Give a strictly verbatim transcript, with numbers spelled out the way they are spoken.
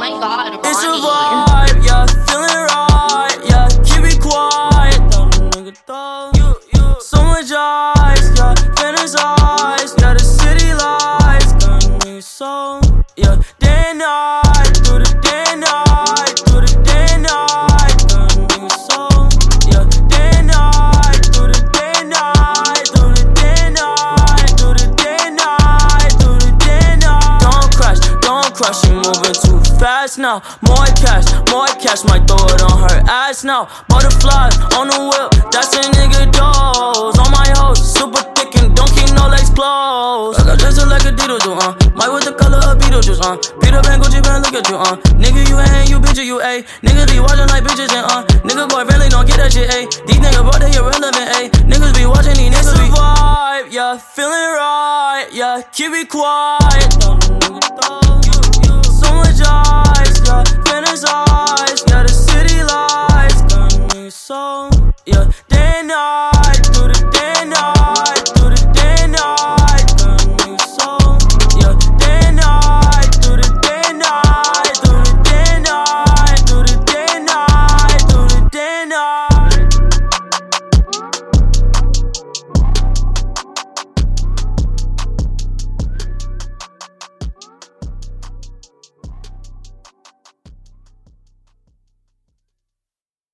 my god, Ronnie. It's a vibe, yeah, feeling right, yeah, keep it quiet. Down the nigga though. You, you. So much ice, yeah, fantasize, yeah, the city lights. Got me so, yeah, day and night, through the day and night, through the day and night. Got me so, yeah, day and night, through the day and night, through the day and night, through the day and night, through the day and night. Don't crash, don't crash, you moving too fast now. More cash, more cash, might throw it on her ass now. Butterflies on the whip, that's a nigga dose. On my hoes, super thick and don't keep no legs closed. I got dressed like a Dito do, uh. Might with the color of Beetlejuice, uh. Peter Pan, Gucci Pan, look at you, uh. Nigga, you ain't, you bitch, you A. Niggas be watching like bitches and, uh. Nigga, boy, really don't get that shit, A. These niggas brought they irrelevant, A. Niggas be watching, these niggas be vibe, yeah, feeling right, yeah, keep it quiet.